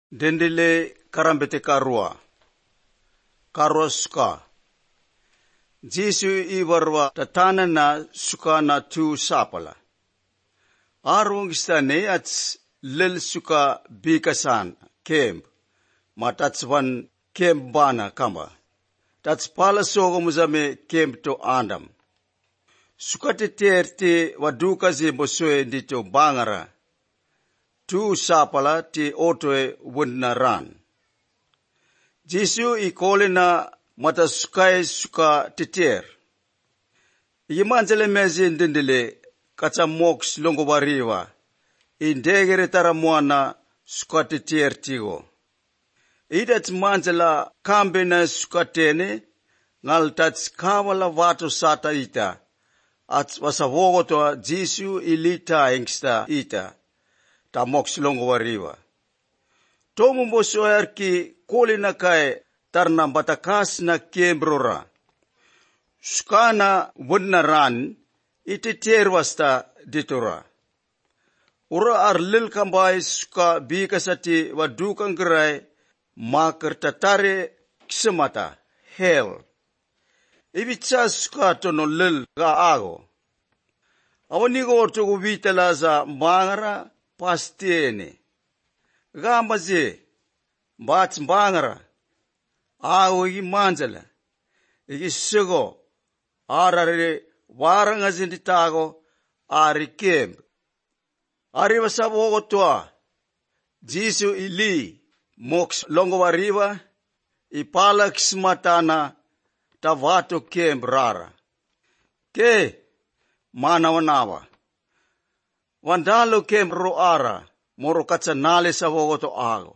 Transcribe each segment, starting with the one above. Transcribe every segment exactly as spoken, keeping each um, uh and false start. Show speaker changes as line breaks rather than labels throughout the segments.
Dendele karambete karua. Karua suka. Jisu iwarwa tatana na suka na tu sapala. Arung istane ats lil suka bikasan kem. Matats van kem bana kamba. Tats pala sogo muzame kem to andam. Suka te terte waduka zimbo soe dito bangara. Tu sapala ti otoe wundna ran. Jisu i kolina mata sukai suka titer. Imanjele mezi ndindile kacha moks longo wariwa. Indegere taramuana suka titer tigo. Idat manjela kambe na suka tene ngal tats kawala watu sata ita. At wasavogo toa Jisu ilita engsta ita. Ta moks longo wariwa. Tomu mboso arki kolina kai tarna batakas na kembrora. Skana wudna ran iti terwasta ditora. Ura ar lil kambai suka bikasati wadukan gerai makar tatare kisemata hell. Ibitsa suka tono lil ga ago. Awanigo otogo vitalaza mangara pastiene. Gambaze bats bangara. Ago igi manjala. Igi sigo. Arare waranga zinditago. Ari kemb. Ari wasabogo toa. Jisu ili. Moks longo wariwa. Ipala kismatana. Tavato kemb rara. Ke. Mana wanawa. Wandalo kemb roara. Moro kaca nale sabogo to ago.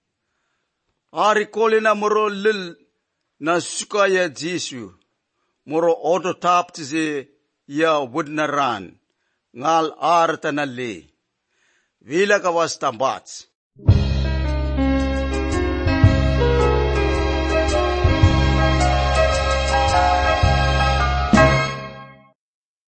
Ari kolina moro lil na suka ya Jisu. Moro oto taptize ya wudna ran. Ngal arta na le. Vila kawas tambats.